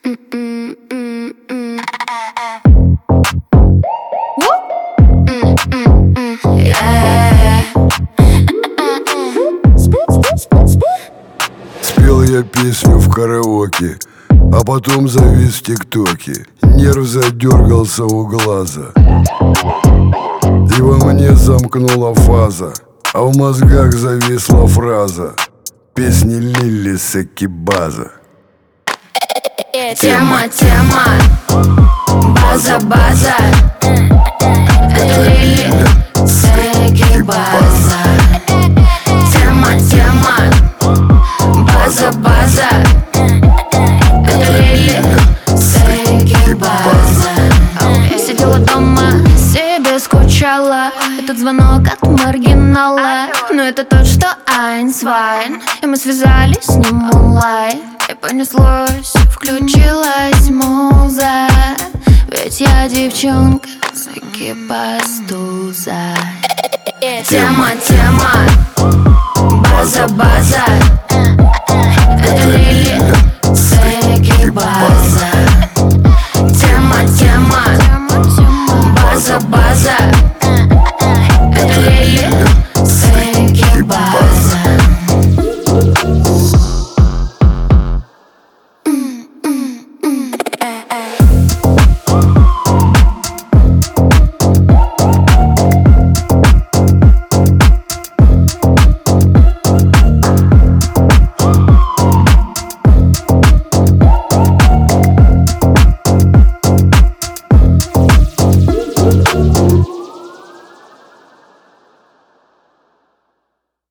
Спел я песню в караоке, а потом завис в ТикТоке. Нерв задергался у глаза, и во мне замкнула фаза, а в мозгах зависла фраза песни Лили Секибаза. Тема, база, это Лили Секибаза. Тема, база, это Лили Секибаза. Сидела дома, себе скучала. Этот звонок от маргинала, но это тот, что Айнсвайн. И мы связались с ним онлайн, и понеслось, включилась муза. Ведь я девчонка с экипастуза. Тема, база,